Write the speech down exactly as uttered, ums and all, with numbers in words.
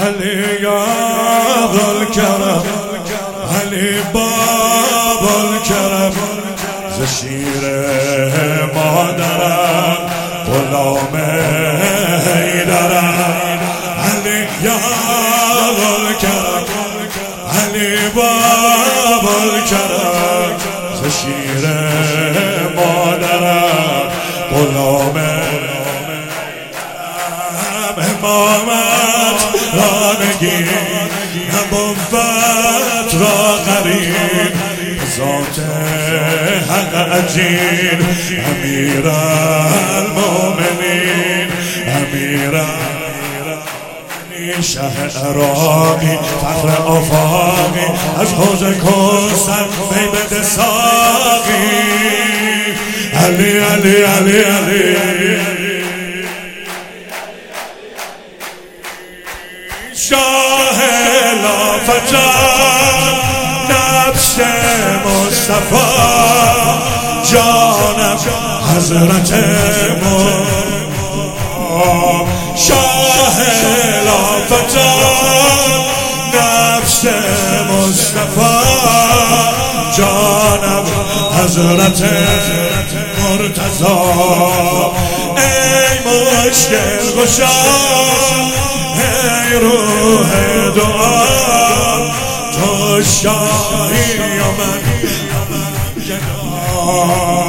علی یا ذوالکرم، علی باب الکرم، ز شیر مادرم غلام حیدرم. علی یا ذوالکرم، علی باب الکرم، ز شیر مادرم غلام امامت را نگیر، نبوت را قرین، ذات حق عجین، امیر المؤمنین، امیر المؤمنین، شه عراقی، فخر آفاقی، از حوض کوثر می بده ساقی. علی علی علی علی شاه لافتر، نفس مصطفی، جانم حضرت امام. شاه لافتر، نفس مصطفی، جانم حضرت مرتضی. ای مشکل گشا، ای روح دعا، تو شاهی و من گدا.